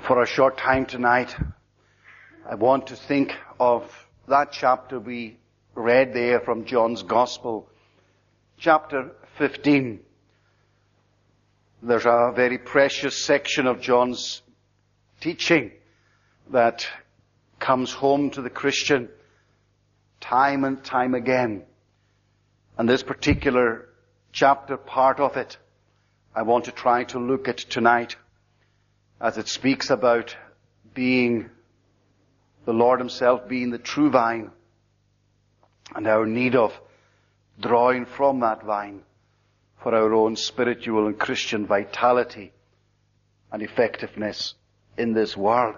For a short time tonight, I want to think of that chapter we read there from John's Gospel, chapter 15. There's a very precious section of John's teaching that comes home to the Christian time and time again. And this particular chapter, part of it, I want to try to look at tonight as it speaks about being the Lord Himself being the true vine and our need of drawing from that vine for our own spiritual and Christian vitality and effectiveness in this world.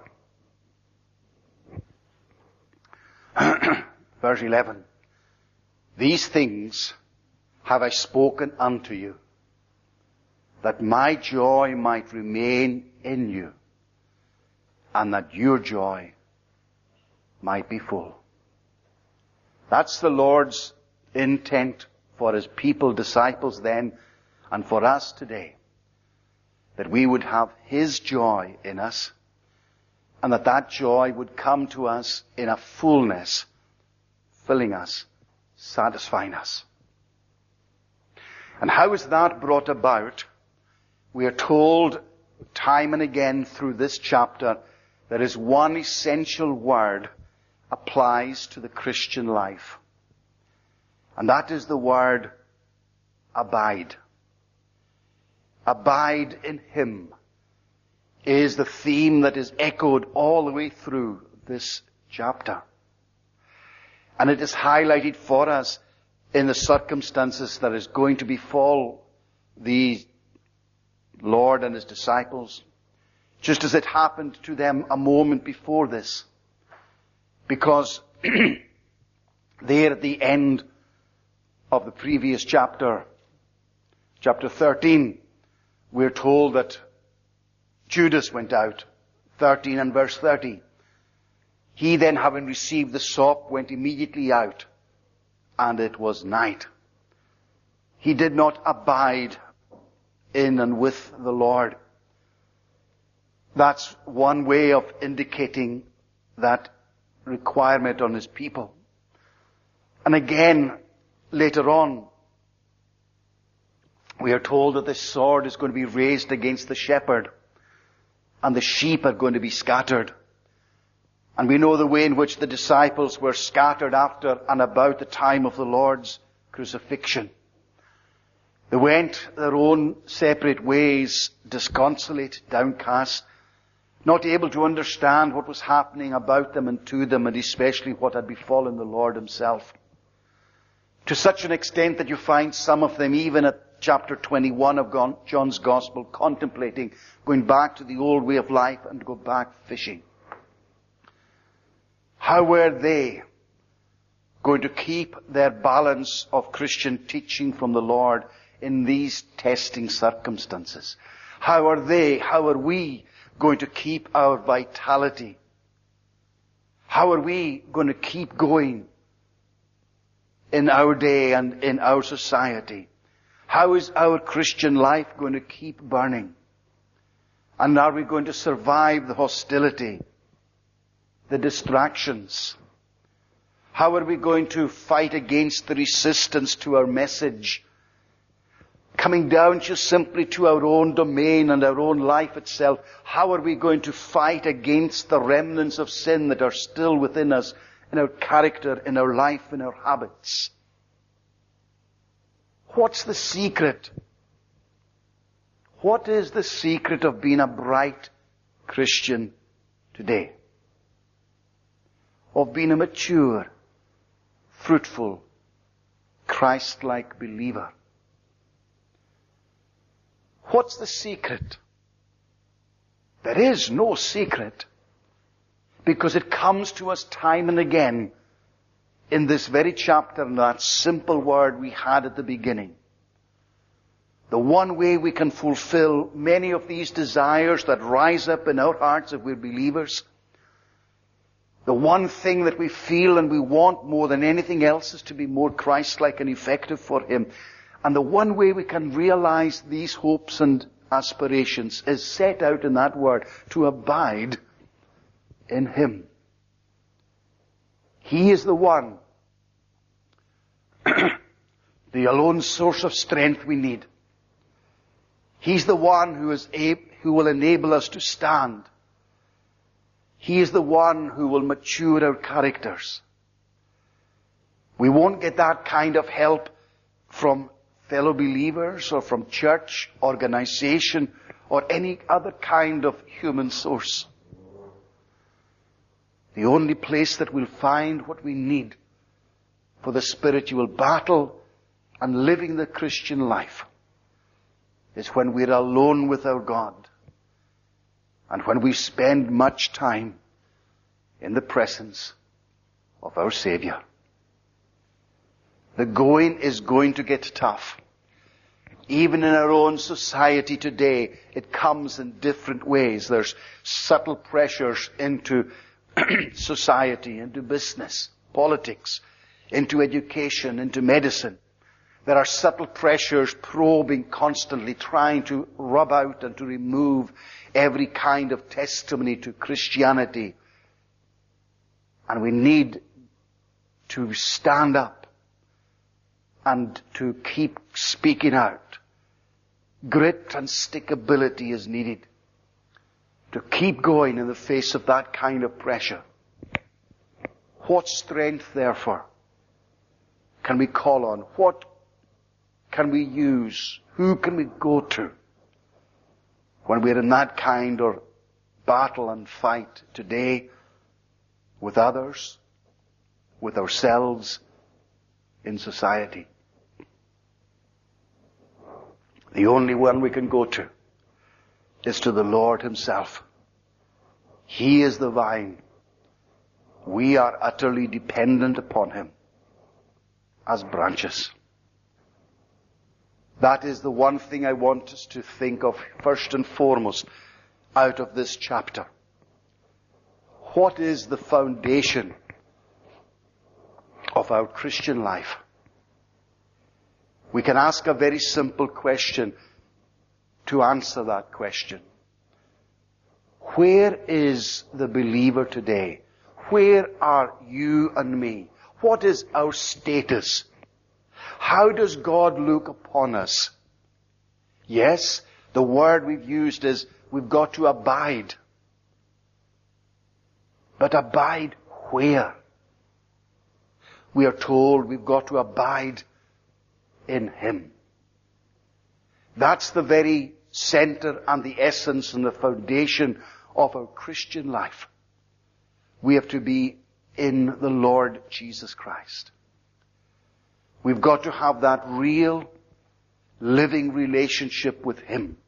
Verse 11. These things have I spoken unto you, that my joy might remain in you, and that your joy might be full. That's the Lord's intent for His people, disciples then, and for us today. That we would have His joy in us, and that joy would come to us in a fullness, filling us, satisfying us. And how is that brought about? We are told time and again through this chapter there is one essential word applies to the Christian life. And that is the word abide. Abide in Him is the theme that is echoed all the way through this chapter. And it is highlighted for us in the circumstances that is going to befall the Lord and His disciples, just as it happened to them a moment before this. Because there at the end of the previous chapter, chapter 13, we're told that Judas went out, 13 and verse 30. He then, having received the sop, went immediately out, and it was night. He did not abide in and with the Lord. That's one way of indicating that requirement on His people. And again, later on, we are told that the sword is going to be raised against the shepherd, and the sheep are going to be scattered. And we know the way in which the disciples were scattered after and about the time of the Lord's crucifixion. They went their own separate ways, disconsolate, downcast, not able to understand what was happening about them and to them, and especially what had befallen the Lord Himself. To such an extent that you find some of them, even at chapter 21 of John's Gospel, contemplating going back to the old way of life and go back fishing. How were they going to keep their balance of Christian teaching from the Lord in these testing circumstances? How are we going to keep our vitality? How are we going to keep going in our day and in our society? How is our Christian life going to keep burning? And are we going to survive the hostility, the distractions? How are we going to fight against the resistance to our message, coming down just simply to our own domain and our own life itself? How are we going to fight against the remnants of sin that are still within us, in our character, in our life, in our habits? What's the secret? What is the secret of being a bright Christian today? Of being a mature, fruitful, Christ-like believer? What's the secret? There is no secret, because it comes to us time and again in this very chapter, in that simple word we had at the beginning. The one way we can fulfill many of these desires that rise up in our hearts if we're believers, the one thing that we feel and we want more than anything else is to be more Christ-like and effective for Him. And the one way we can realize these hopes and aspirations is set out in that word, to abide in Him. He is the one, the alone source of strength we need. He's the one who will enable us to stand. He is the one who will mature our characters. We won't get that kind of help from fellow believers or from church, organization, or any other kind of human source. The only place that we'll find what we need for the spiritual battle and living the Christian life is when we're alone with our God and when we spend much time in the presence of our Savior. The going is going to get tough. Even in our own society today, it comes in different ways. There's subtle pressures into society, into business, politics, into education, into medicine. There are subtle pressures probing constantly, trying to rub out and to remove every kind of testimony to Christianity. And we need to stand up and to keep speaking out. Grit and stickability is needed to keep going in the face of that kind of pressure. What strength, therefore, can we call on? What can we use? Who can we go to when we're in that kind of battle and fight today with others, with ourselves, in society? The only one we can go to is to the Lord Himself. He is the vine. We are utterly dependent upon Him as branches. That is the one thing I want us to think of first and foremost out of this chapter. What is the foundation of our Christian life? We can ask a very simple question to answer that question. Where is the believer today? Where are you and me? What is our status? How does God look upon us? Yes, the word we've used is we've got to abide. But abide where? We are told we've got to abide in Him. That's the very center and the essence and the foundation of our Christian life. We have to be in the Lord Jesus Christ. We've got to have that real, living relationship with Him.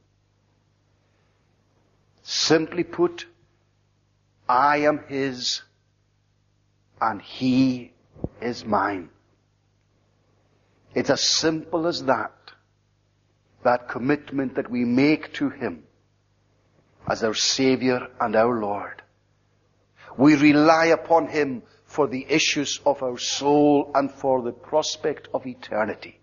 Simply put, I am His and He is mine. It's as simple as that. That commitment that we make to Him as our Savior and our Lord. We rely upon Him for the issues of our soul and for the prospect of eternity.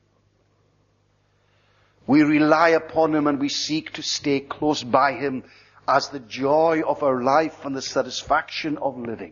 We rely upon Him and we seek to stay close by Him as the joy of our life and the satisfaction of living.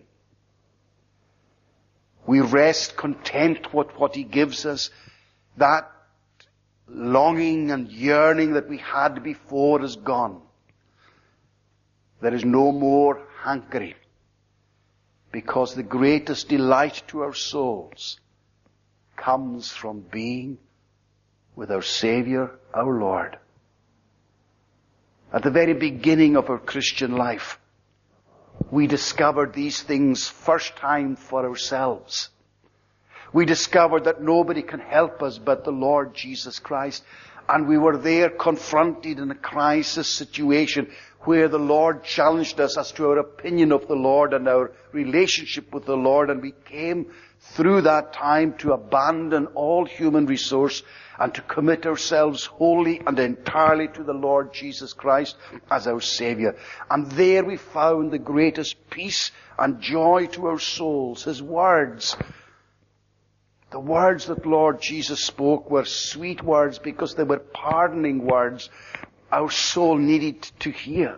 We rest content with what He gives us. That longing and yearning that we had before is gone. There is no more hankering, because the greatest delight to our souls comes from being with our Savior, our Lord. At the very beginning of our Christian life, we discovered these things first time for ourselves. We discovered that nobody can help us but the Lord Jesus Christ. And we were there confronted in a crisis situation where the Lord challenged us as to our opinion of the Lord and our relationship with the Lord. And we came through that time to abandon all human resource and to commit ourselves wholly and entirely to the Lord Jesus Christ as our Savior. And there we found the greatest peace and joy to our souls. His words, the words that Lord Jesus spoke, were sweet words because they were pardoning words our soul needed to hear.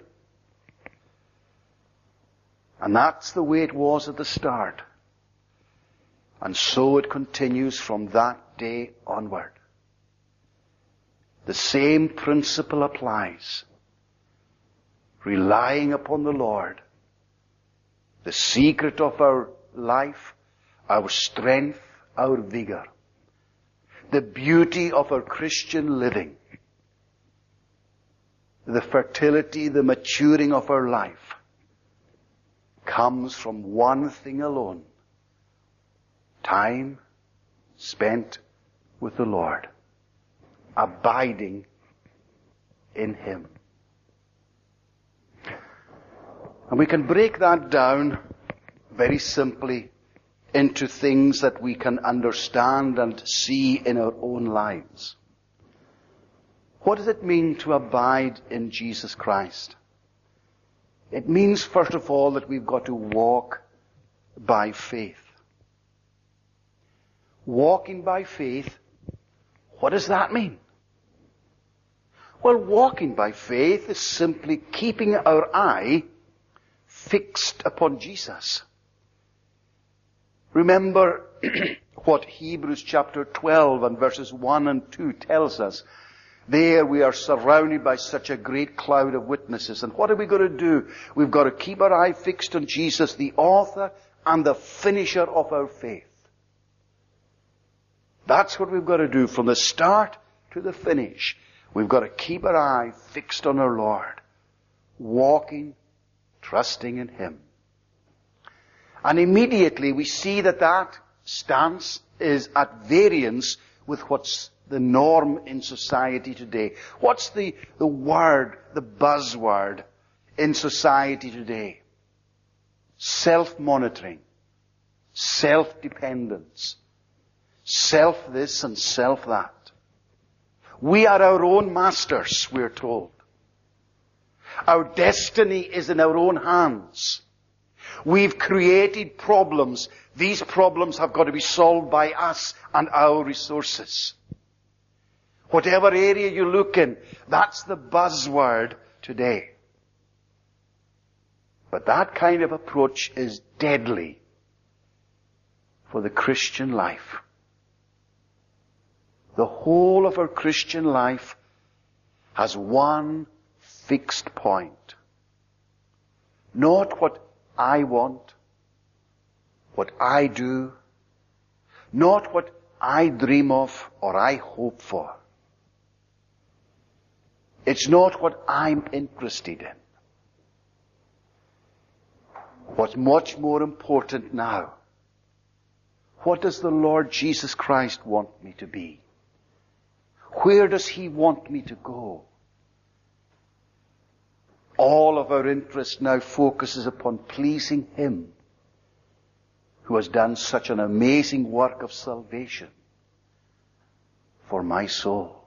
And that's the way it was at the start. And so it continues from that day onward. The same principle applies. Relying upon the Lord, the secret of our life, our strength, our vigor, the beauty of our Christian living, the fertility, the maturing of our life, comes from one thing alone: time spent with the Lord, abiding in Him. And we can break that down very simply into things that we can understand and see in our own lives. What does it mean to abide in Jesus Christ? It means, first of all, that we've got to walk by faith. Walking by faith, what does that mean? Well, walking by faith is simply keeping our eye fixed upon Jesus. Remember what Hebrews chapter 12 and verses 1 and 2 tells us. There we are surrounded by such a great cloud of witnesses. And what are we going to do? We've got to keep our eye fixed on Jesus, the author and the finisher of our faith. That's what we've got to do from the start to the finish. We've got to keep our eye fixed on our Lord, walking, trusting in Him. And immediately we see that that stance is at variance with what's the norm in society today. What's the word, the buzzword in society today? Self-monitoring, self-dependence, self-this and self-that. We are our own masters, we're told. Our destiny is in our own hands. We've created problems. These problems have got to be solved by us and our resources. Whatever area you look in, that's the buzzword today. But that kind of approach is deadly for the Christian life. The whole of our Christian life has one fixed point. Not what I want, what I do, not what I dream of or I hope for. It's not what I'm interested in. What's much more important now, what does the Lord Jesus Christ want me to be? Where does He want me to go? All of our interest now focuses upon pleasing Him, who has done such an amazing work of salvation for my soul.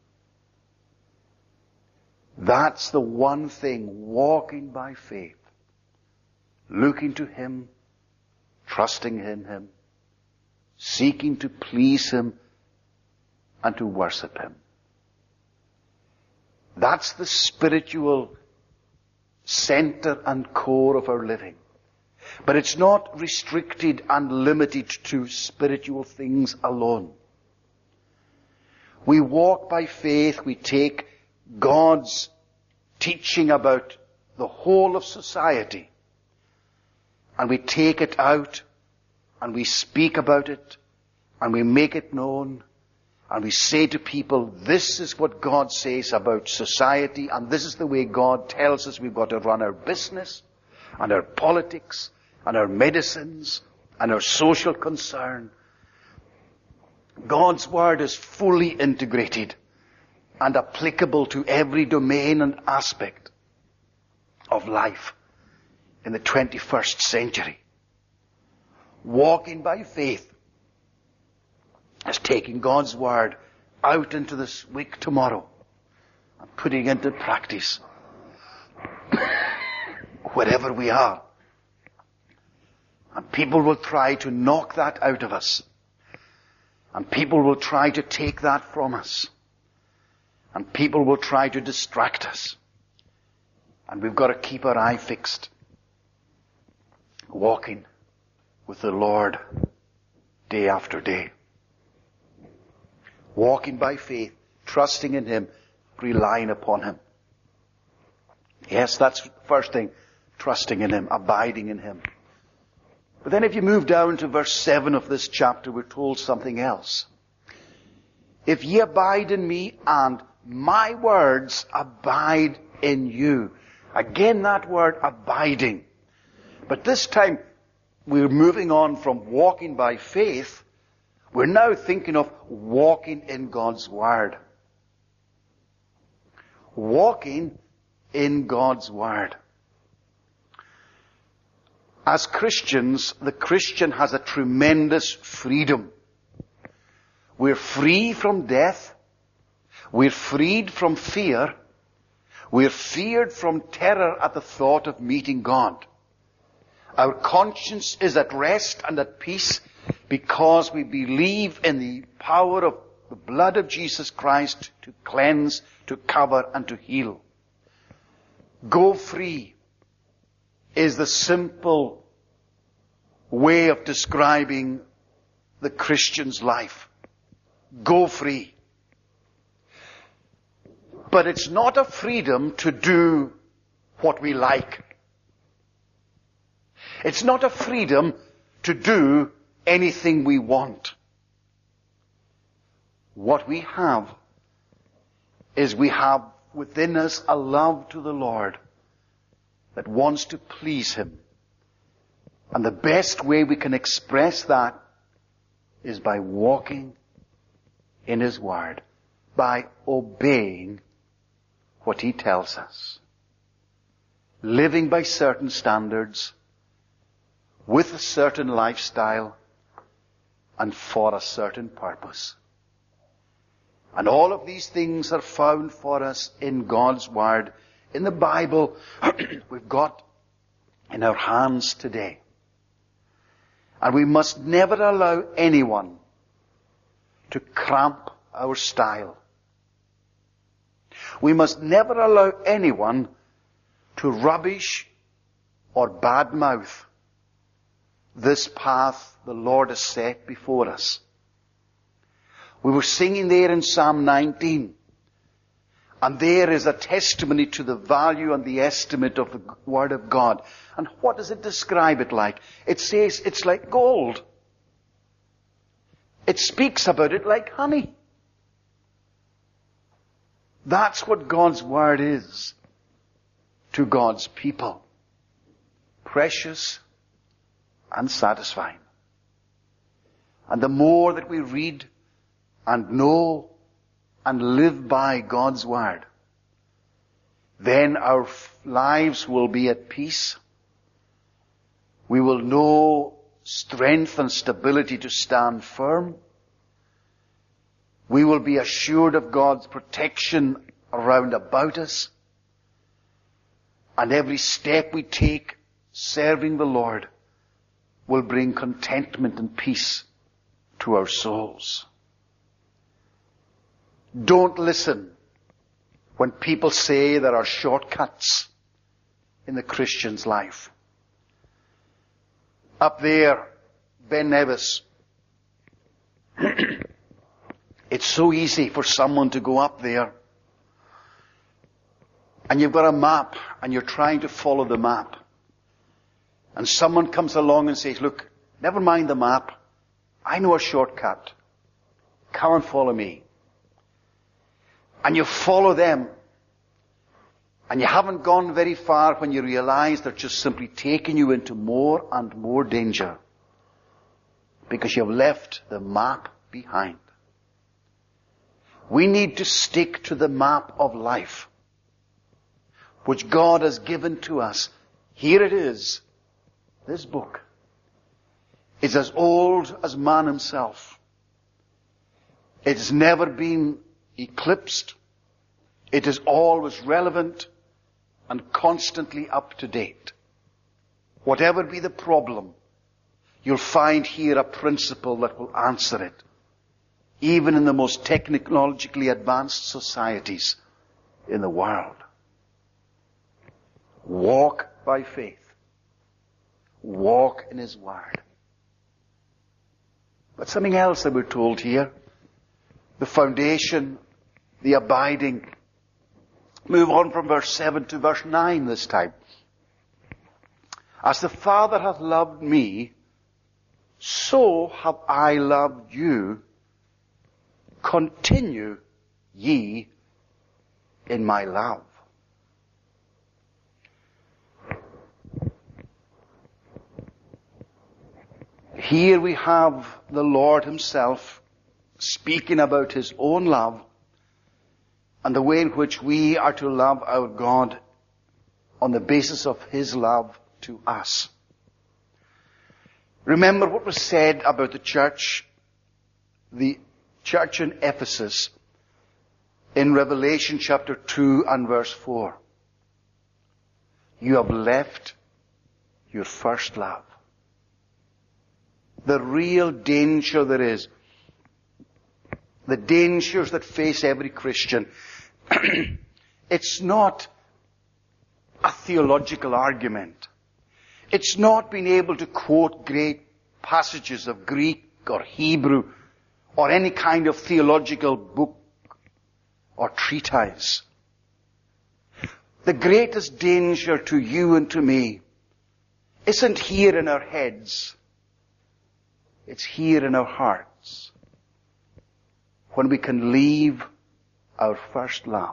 That's the one thing, walking by faith, looking to Him, trusting in Him, seeking to please Him and to worship Him. That's the spiritual center and core of our living. But it's not restricted and limited to spiritual things alone. We walk by faith, we take God's teaching about the whole of society, and we take it out, and we speak about it, and we make it known, and we say to people, this is what God says about society, and this is the way God tells us we've got to run our business, and our politics, and our medicines, and our social concern. God's Word is fully integrated and applicable to every domain and aspect of life in the 21st century. Walking by faith is taking God's Word out into this week tomorrow and putting it into practice wherever we are. And people will try to knock that out of us. And people will try to take that from us. And people will try to distract us. And we've got to keep our eye fixed. Walking with the Lord day after day. Walking by faith, trusting in Him, relying upon Him. Yes, that's the first thing. Trusting in Him, abiding in Him. But then if you move down to verse 7 of this chapter, we're told something else. If ye abide in me and my words abide in you. Again, that word abiding. But this time, we're moving on from walking by faith. We're now thinking of walking in God's Word. Walking in God's Word. As Christians, the Christian has a tremendous freedom. We're free from death. We're freed from fear. We're feared from terror at the thought of meeting God. Our conscience is at rest and at peace because we believe in the power of the blood of Jesus Christ to cleanse, to cover, and to heal. Go free is the simple way of describing the Christian's life. Go free. But it's not a freedom to do what we like. It's not a freedom to do anything we want. What we have is we have within us a love to the Lord that wants to please Him. And the best way we can express that is by walking in His Word, by obeying what He tells us. Living by certain standards, with a certain lifestyle, and for a certain purpose. And all of these things are found for us in God's Word. In the Bible, we've got in our hands today. And we must never allow anyone to cramp our style. We must never allow anyone to rubbish or badmouth this path the Lord has set before us. We were singing there in Psalm 19, and there is a testimony to the value and the estimate of the Word of God. And what does it describe it like? It says it's like gold. It speaks about it like honey. That's what God's Word is to God's people. Precious and satisfying. And the more that we read and know and live by God's Word, then our lives will be at peace. We will know strength and stability to stand firm. We will be assured of God's protection around about us. And every step we take serving the Lord will bring contentment and peace to our souls. Don't listen when people say there are shortcuts in the Christian's life. Up there, Ben Nevis. It's so easy for someone to go up there and you've got a map and you're trying to follow the map. And someone comes along and says, look, never mind the map. I know a shortcut. Come and follow me. And you follow them. And you haven't gone very far when you realize they're just simply taking you into more and more danger. Because you've left the map behind. We need to stick to the map of life, which God has given to us. Here it is. This book is as old as man himself. It has never been eclipsed. It is always relevant and constantly up to date. Whatever be the problem, you'll find here a principle that will answer it. even in the most technologically advanced societies in the world. Walk by faith. Walk in His Word. But something else that we're told here. The foundation, the abiding. Move on from verse 7 to verse 9 this time. As the Father hath loved me, so have I loved you. Continue ye in my love. Here we have the Lord Himself speaking about His own love and the way in which we are to love our God on the basis of His love to us. Remember what was said about the church in Ephesus in Revelation chapter 2 and verse 4. You have left your first love. The real danger there is, the dangers that face every Christian, it's not a theological argument. It's not being able to quote great passages of Greek or Hebrew or any kind of theological book or treatise. The greatest danger to you and to me isn't here in our heads. It's here in our hearts. When we can leave our first love.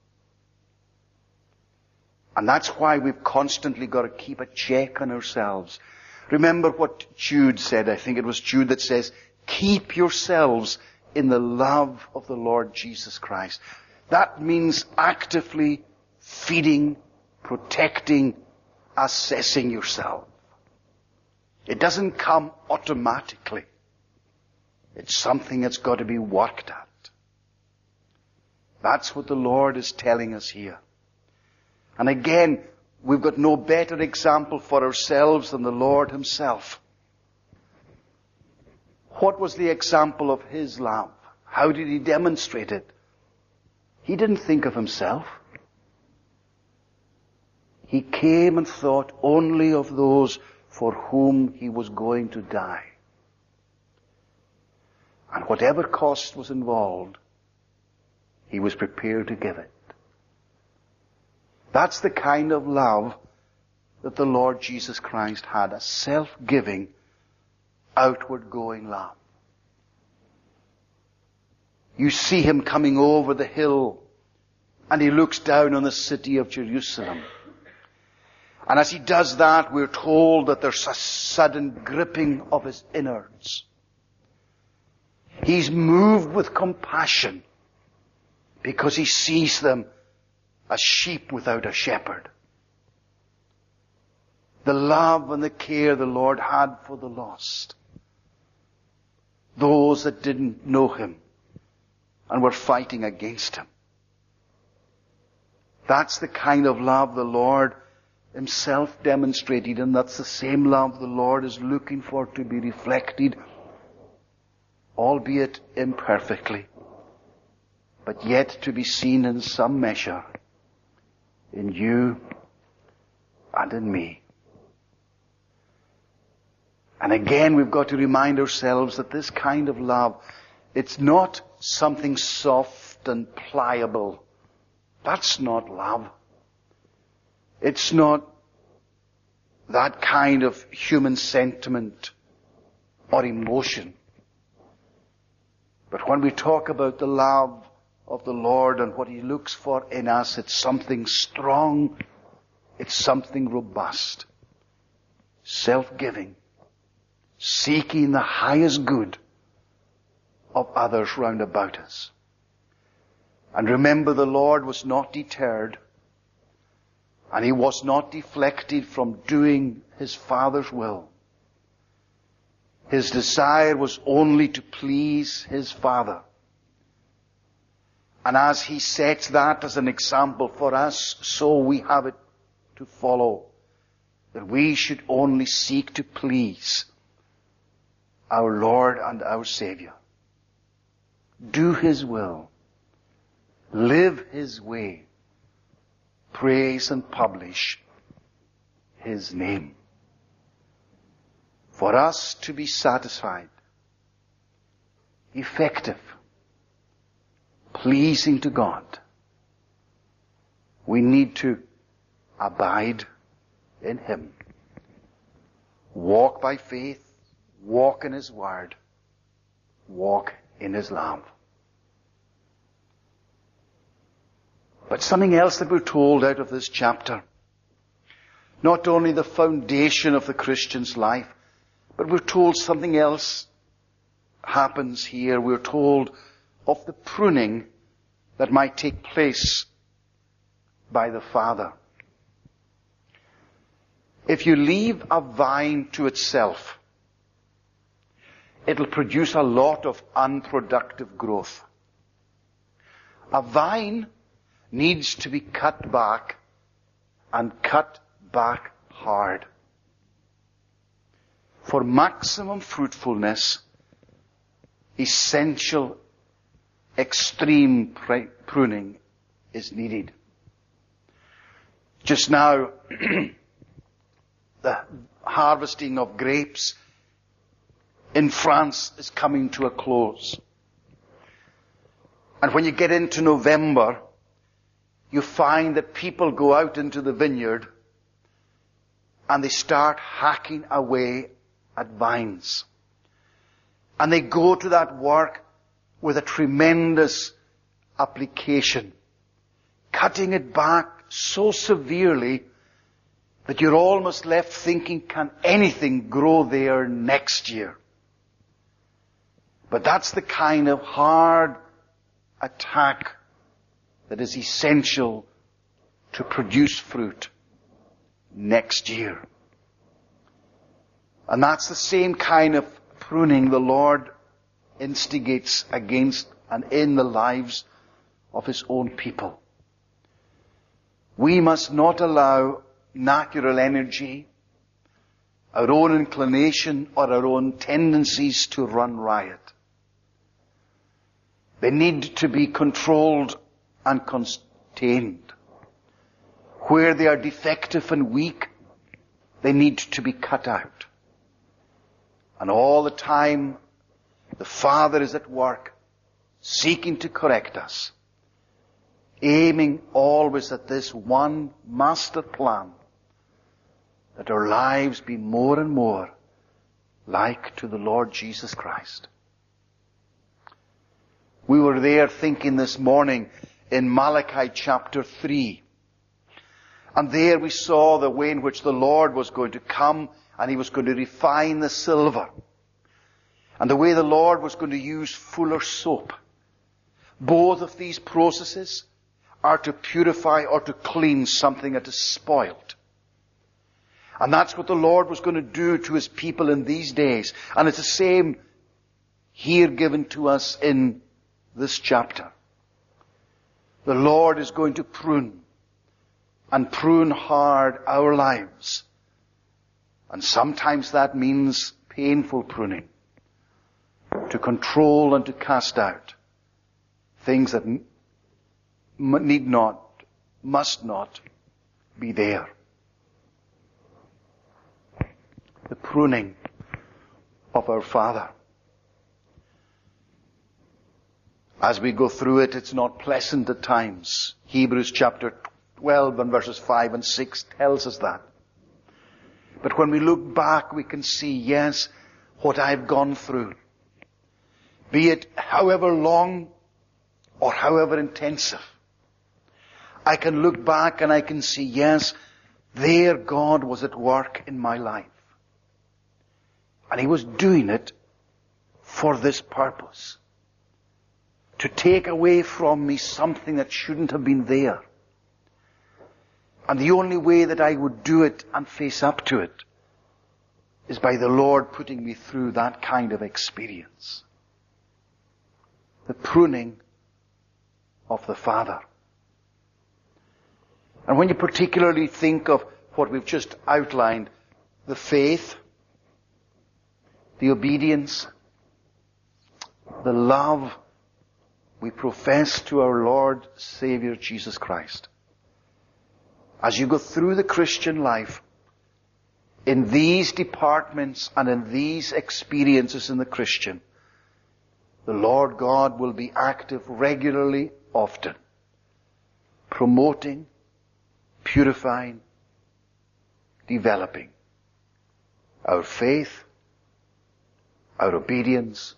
And that's why we've constantly got to keep a check on ourselves. Remember what Jude said. I think it was Jude that says, keep yourselves in the love of the Lord Jesus Christ. That means actively feeding, protecting, assessing yourself. It doesn't come automatically. It's something that's got to be worked at. That's what the Lord is telling us here. And again, we've got no better example for ourselves than the Lord Himself. What was the example of His love? How did He demonstrate it? He didn't think of Himself. He came and thought only of those for whom He was going to die. And whatever cost was involved, He was prepared to give it. That's the kind of love that the Lord Jesus Christ had, a self-giving, outward-going love. You see Him coming over the hill, and He looks down on the city of Jerusalem. And as He does that, we're told that there's a sudden gripping of His innards. He's moved with compassion because He sees them as sheep without a shepherd. The love and the care the Lord had for the lost. Those that didn't know Him and were fighting against Him. That's the kind of love the Lord Himself demonstrated, and that's the same love the Lord is looking for to be reflected, albeit imperfectly, but yet to be seen in some measure in you and in me. And again, we've got to remind ourselves that this kind of love, it's not something soft and pliable. That's not love. It's not that kind of human sentiment or emotion. But when we talk about the love of the Lord and what He looks for in us, it's something strong, it's something robust, self-giving, seeking the highest good of others round about us. And remember, the Lord was not deterred, and He was not deflected from doing His Father's will. His desire was only to please His Father. And as He sets that as an example for us, so we have it to follow, that we should only seek to please our Lord and our Savior. do His will, live His way, praise and publish His name. For us to be satisfied, effective, pleasing to God, we need to abide in Him. Walk by faith, walk in His Word, walk in His love. But something else that we're told out of this chapter, not only the foundation of the Christian's life, but we're told something else happens here. We're told of the pruning that might take place by the Father. If you leave a vine to itself, it'll produce a lot of unproductive growth. A vine needs to be cut back, and cut back hard. For maximum fruitfulness, essential, extreme pruning is needed. Just now, the harvesting of grapes in France is coming to a close. And when you get into November, you find that people go out into the vineyard and they start hacking away at vines. And they go to that work with a tremendous application, cutting it back so severely that you're almost left thinking, can anything grow there next year? But that's the kind of hard attack that is essential to produce fruit next year. And that's the same kind of pruning the Lord instigates against and in the lives of His own people. We must not allow natural energy, our own inclination, or our own tendencies to run riot. They need to be controlled and contained. Where they are defective and weak, they need to be cut out. And all the time, the Father is at work, seeking to correct us, aiming always at this one master plan, that our lives be more and more like to the Lord Jesus Christ. We were there thinking this morning in Malachi chapter 3. And there we saw the way in which the Lord was going to come and He was going to refine the silver. And the way the Lord was going to use fuller's soap. Both of these processes are to purify or to clean something that is spoiled. And that's what the Lord was going to do to His people in these days. And it's the same here given to us in this chapter. The Lord is going to prune, and prune hard, our lives. And sometimes that means painful pruning, to control and to cast out things that need not, must not be there. The pruning of our Father. As we go through it, it's not pleasant at times. Hebrews chapter 12 and verses 5 and 6 tells us that. But when we look back, we can see, yes, what I've gone through, be it however long or however intensive, I can look back and I can see, yes, there God was at work in my life. And He was doing it for this purpose. To take away from me something that shouldn't have been there. And the only way that I would do it and face up to it is by the Lord putting me through that kind of experience. The pruning of the Father. And when you particularly think of what we've just outlined, the faith, the obedience, the love, we profess to our Lord, Savior, Jesus Christ. As you go through the Christian life, in these departments and in these experiences in the Christian, the Lord God will be active regularly, often, promoting, purifying, developing our faith, our obedience,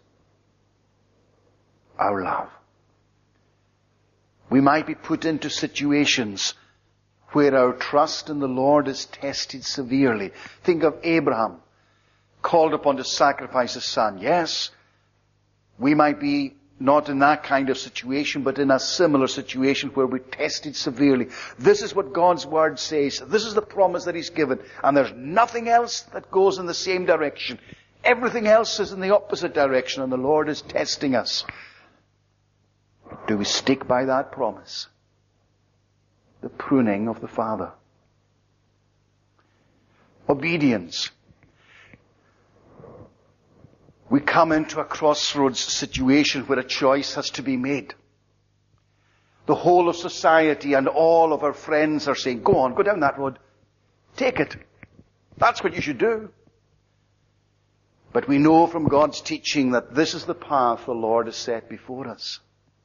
our love. We might be put into situations where our trust in the Lord is tested severely. Think of Abraham, called upon to sacrifice his son. Yes, we might be not in that kind of situation, but in a similar situation where we're tested severely. This is what God's Word says. This is the promise that He's given. And there's nothing else that goes in the same direction. Everything else is in the opposite direction, and the Lord is testing us. Do we stick by that promise? The pruning of the Father. Obedience. We come into a crossroads situation where a choice has to be made. The whole of society and all of our friends are saying, go on, go down that road. Take it. That's what you should do. But we know from God's teaching that this is the path the Lord has set before us.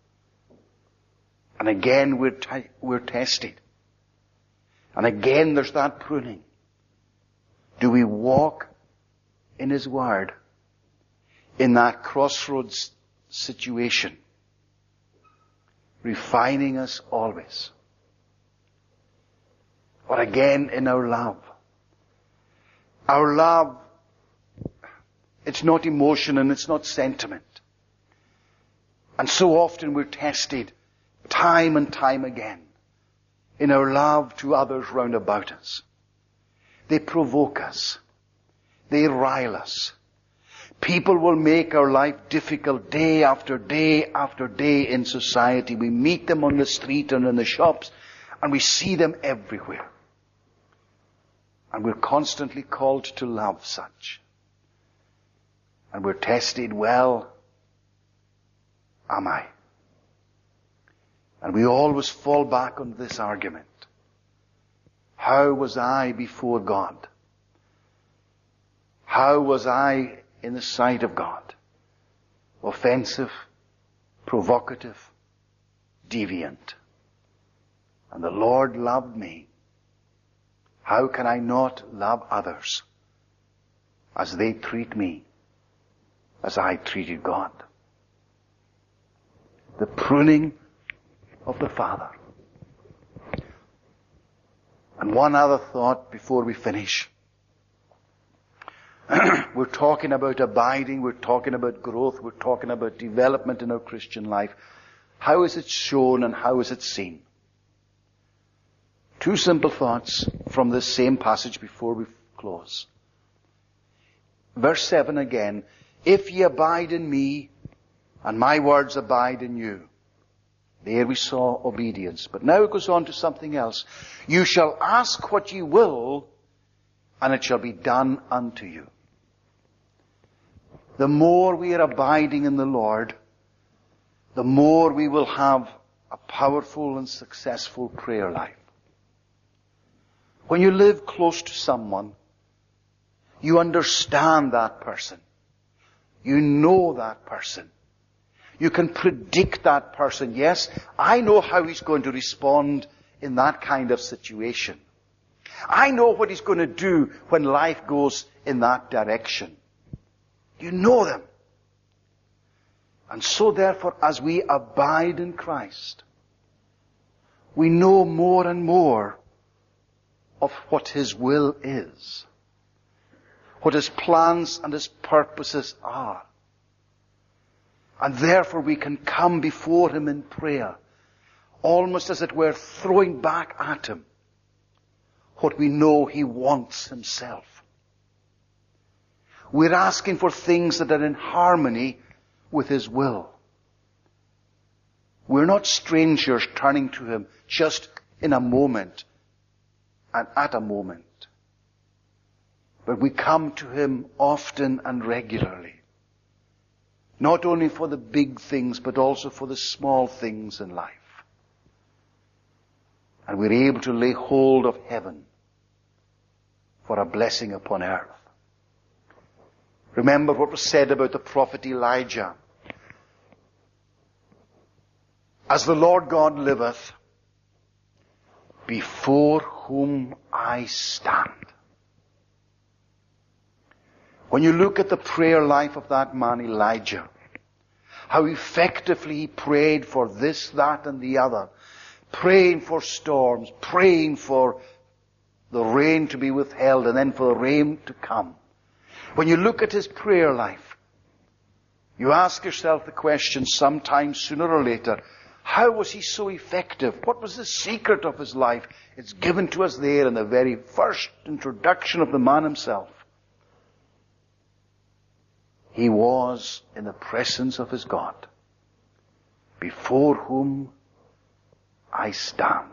And again we're tested. And again there's that pruning. Do we walk in His Word in that crossroads situation, refining us always? Or again in our love. Our love, it's not emotion and it's not sentiment. And so often we're tested time and time again in our love to others round about us. They provoke us. They rile us. People will make our life difficult day after day after day in society. We meet them on the street and in the shops, and we see them everywhere. And we're constantly called to love such. And we're tested, well, am I? And we always fall back on this argument. How was I before God? How was I in the sight of God? Offensive, provocative, deviant. And the Lord loved me. How can I not love others as they treat me, as I treated God? The pruning of the Father. And one other thought before we finish. We're talking about abiding, we're talking about growth, we're talking about development in our Christian life. How is it shown and how is it seen? Two simple thoughts from this same passage before we close. Verse 7 again. If ye abide in me, and my words abide in you. There we saw obedience. But now it goes on to something else. You shall ask what ye will, and it shall be done unto you. The more we are abiding in the Lord, the more we will have a powerful and successful prayer life. When you live close to someone, you understand that person. You know that person. You can predict that person. Yes, I know how he's going to respond in that kind of situation. I know what he's going to do when life goes in that direction. You know them. And so therefore, as we abide in Christ, we know more and more of what His will is, what His plans and His purposes are. And therefore we can come before Him in prayer, almost as it were throwing back at Him what we know He wants Himself. We're asking for things that are in harmony with His will. We're not strangers turning to Him just in a moment and at a moment. But we come to Him often and regularly Not only for the big things, but also for the small things in life. And we're able to lay hold of heaven for a blessing upon earth. Remember what was said about the prophet Elijah. As the Lord God liveth, before whom I stand. When you look at the prayer life of that man Elijah, how effectively he prayed for this, that, and the other, praying for storms, praying for the rain to be withheld, and then for the rain to come. When you look at his prayer life, you ask yourself the question sometime sooner or later, how was he so effective? What was the secret of his life? It's given to us there in the very first introduction of the man himself. He was in the presence of his God, before whom I stand.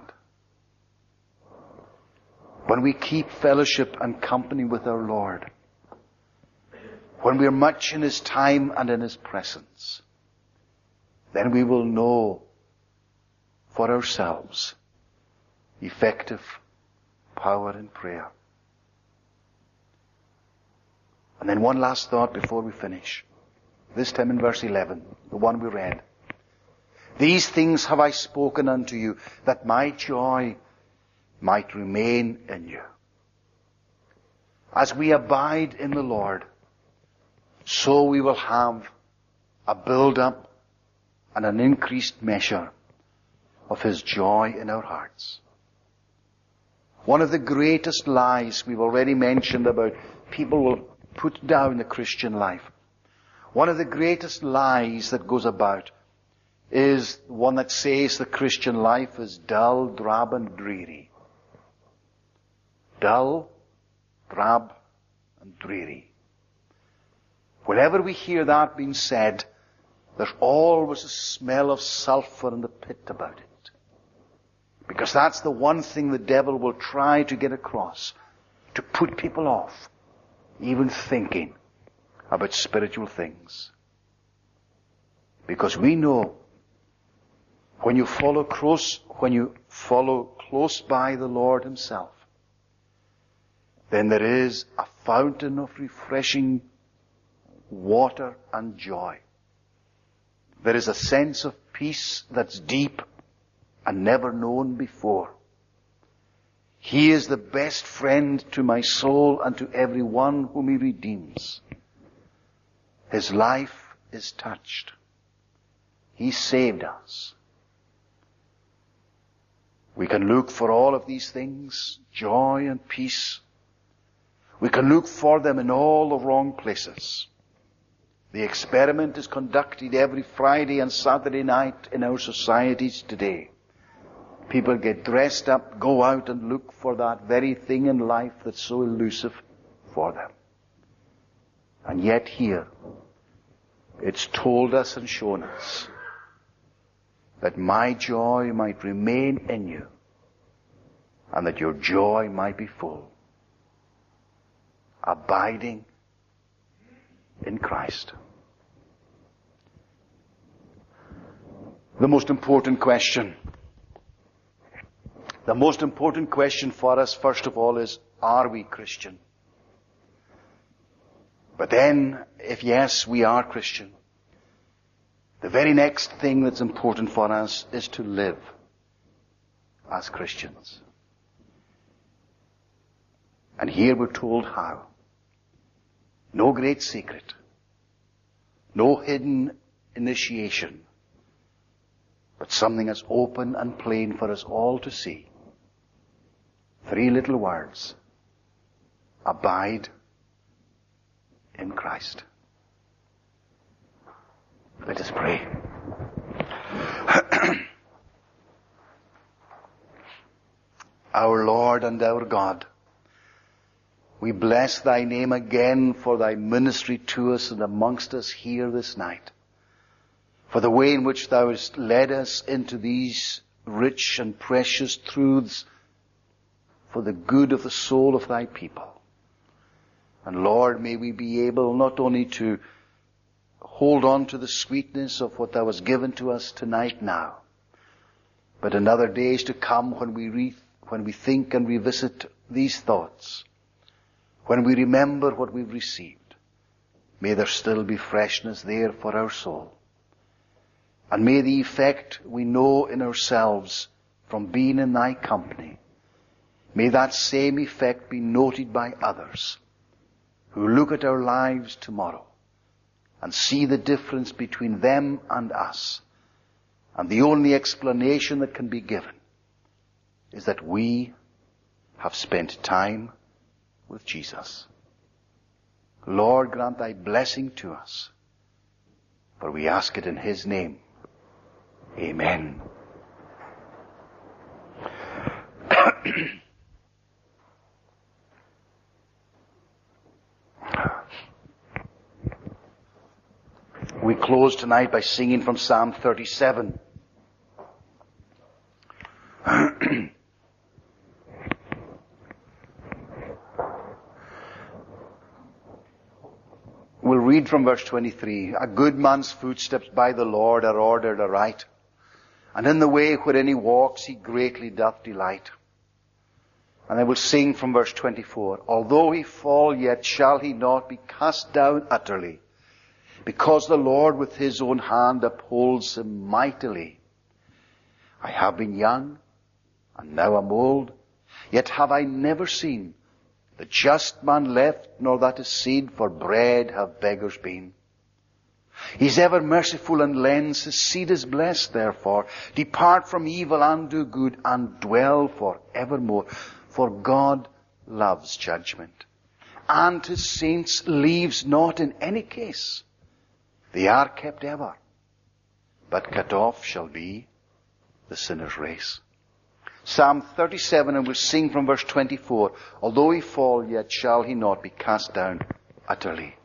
When we keep fellowship and company with our Lord, when we are much in His time and in His presence, then we will know for ourselves effective power in prayer. And then one last thought before we finish. This time in verse 11, the one we read. These things have I spoken unto you, that my joy might remain in you. As we abide in the Lord, so we will have a build-up and an increased measure of His joy in our hearts. One of the greatest lies we've already mentioned about people will put down the Christian life. One of the greatest lies that goes about is one that says the Christian life is dull, drab, and dreary. Dull, drab, and dreary. Whenever we hear that being said, there's always a smell of sulfur in the pit about it. Because that's the one thing the devil will try to get across, to put people off even thinking about spiritual things. Because we know when you follow close by the Lord Himself, then there is a fountain of refreshing water and joy. There is a sense of peace that's deep and never known before. He is the best friend to my soul and to every one whom He redeems. His life is touched. He saved us. We can look for all of these things, joy and peace. We can look for them in all the wrong places. The experiment is conducted every Friday and Saturday night in our societies today. People get dressed up, go out and look for that very thing in life that's so elusive for them. And yet here, it's told us and shown us that my joy might remain in you and that your joy might be full. Abiding in Christ. The most important question for us, first of all, is, are we Christian? But then, if yes, we are Christian, the very next thing that's important for us is to live as Christians. And here we're told how. No great secret. No hidden initiation. But something that's open and plain for us all to see. 3 little words. Abide in Christ. Let us pray. Our Lord and our God, we bless Thy name again for Thy ministry to us and amongst us here this night. For the way in which Thou hast led us into these rich and precious truths for the good of the soul of Thy people. And Lord, may we be able not only to hold on to the sweetness of what thou hast given to us tonight now. But in other days to come, when we think and revisit these thoughts, when we remember what we've received, may there still be freshness there for our soul. And may the effect we know in ourselves from being in thy company, may that same effect be noted by others who look at our lives tomorrow and see the difference between them and us. And the only explanation that can be given is that we have spent time with Jesus. Lord, grant thy blessing to us, for we ask it in his name. Amen. We close tonight by singing from Psalm 37. We'll read from verse 23. A good man's footsteps by the Lord are ordered aright, and in the way wherein he walks he greatly doth delight. And I will sing from verse 24. Although he fall, yet shall he not be cast down utterly, because the Lord with his own hand upholds him mightily. I have been young, and now am old, yet have I never seen the just man left, nor that his seed for bread have beggars been. He's ever merciful and lends, his seed is blessed therefore. Depart from evil and do good, and dwell for evermore. For God loves judgment, and his saints leaves not in any case. They are kept ever, but cut off shall be the sinner's race. Psalm 37, and we'll sing from verse 24. Although he fall, yet shall he not be cast down utterly.